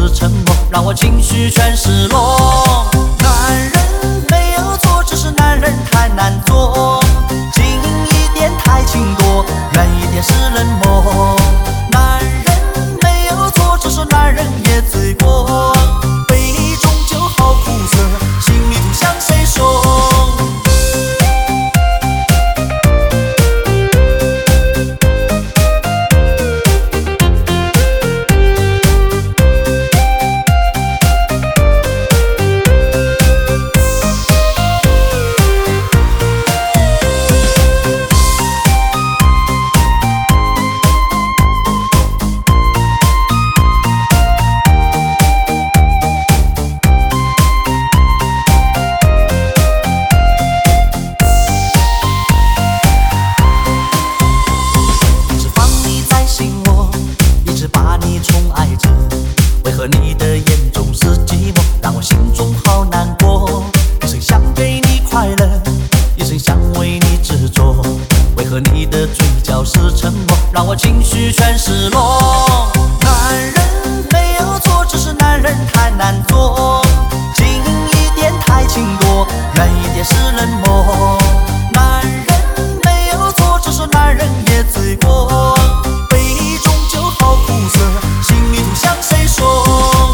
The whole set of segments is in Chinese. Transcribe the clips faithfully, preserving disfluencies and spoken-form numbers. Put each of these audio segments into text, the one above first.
是沉默，让我情绪全失落。男人没有错，只是男人太难做，近一点太轻多，远一点是冷漠。男人没有错，只是男人也罪过，杯中酒好苦涩，心里不向谁说。你的眼中是寂寞，让我心中好难过。一生想给你快乐，一生想为你执着。为何你的嘴角是沉默，让我情绪全失落？男人没有错，只是男人太难做，近一点太轻多，远一点是冷漠。男人没有错，只是男人也罪过，杯中酒好苦涩，心里不向谁说。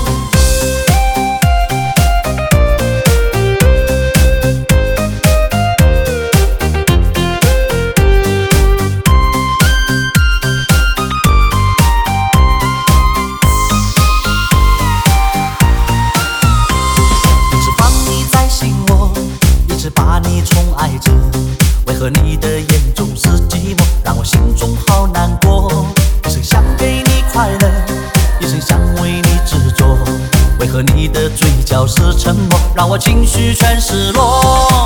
把你宠爱着，为何你的眼中是寂寞，让我心中好难过。一生想给你快乐，一生想为你执着。为何你的嘴角是沉默，让我情绪全失落？